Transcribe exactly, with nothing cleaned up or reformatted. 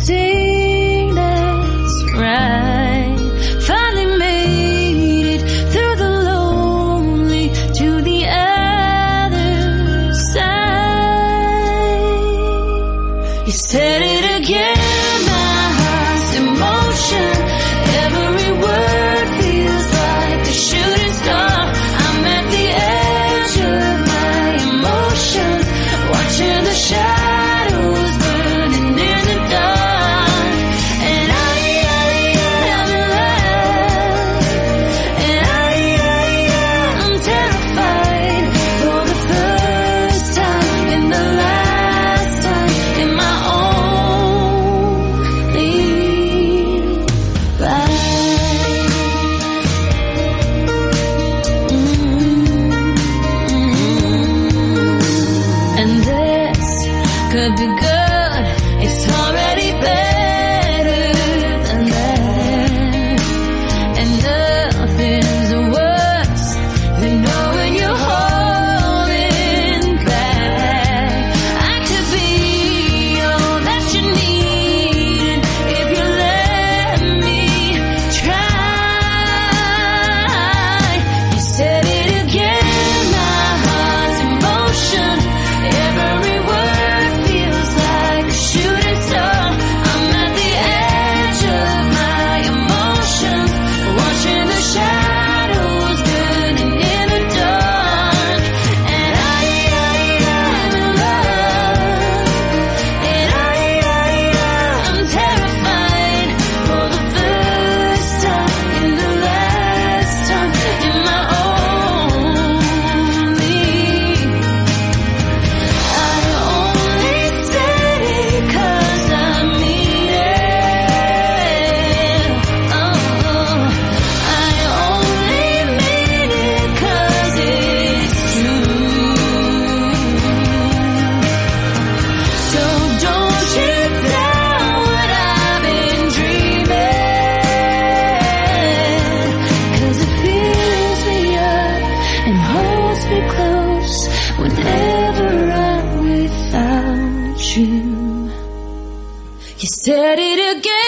everything that's right. Finally made it through the lonely to the other side. You said it again, my heart's in motion. Every word feels like a shooting star. I'm at the edge of my emotions, watching the shadows burning in the dark. And I, I, I'm in love. And I, I, I'm terrified for the first time and the last time in my only life. And this could be good. It's already better than that. And nothing's worse than knowing you're holding back. I could be all that you need if you let me try. You said it again, my heart's in motion. Every word feels like a shooting star. I'm at the edge of my emotions, watching the shadows burning in the dark. And I, I, I'm in love. And I, I, I'm terrified for the first time and the last time in my only. I only said it 'cause I mean it. Oh, I only mean it 'cause it's true. So don't you doubt what I've been dreaming, 'cause it fills me up and holds me close whenever I'm without you. You said it again.